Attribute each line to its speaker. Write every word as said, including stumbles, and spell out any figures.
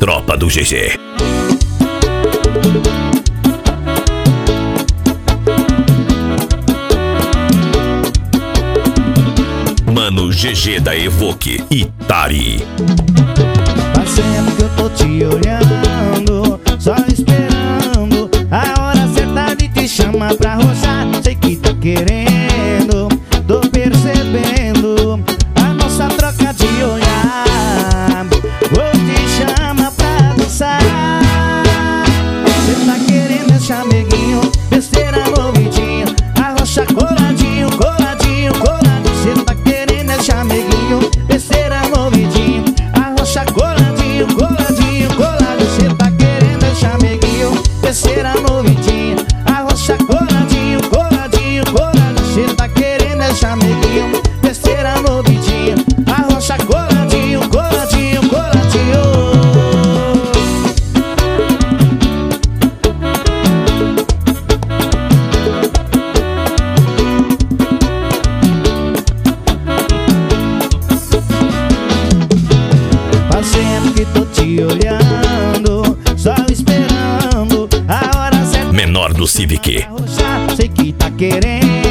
Speaker 1: Tropa do G G. Mano G G da Evoque e Tari.
Speaker 2: Faz tempo que eu tô te olhando, só esperando a hora certa de te chamar pra roçar. Sei que tá querendo, tô percebendo a nossa troca de olhar. Vou te chamar pra dançar. Cê tá querendo esse chameguinho, besteira no vidinho, arrocha coladinho, coladinho, coladinho. Cê tá querendo esse chameguinho, besteira no vidinho, arrocha coladinho, coladinho, coladinho. Cê tá querendo esse chameguinho, besteira no vidinho, arrocha coladinho, coladinho, coladinho. Cê tá querendo esse chameguinho, besteira no vidinho, arrocha coladinho, coladinho, coladinho. Faz tempo que tô te olhando, só esperando a hora certa.
Speaker 1: Menor do Civic.
Speaker 2: Sei que tá querendo,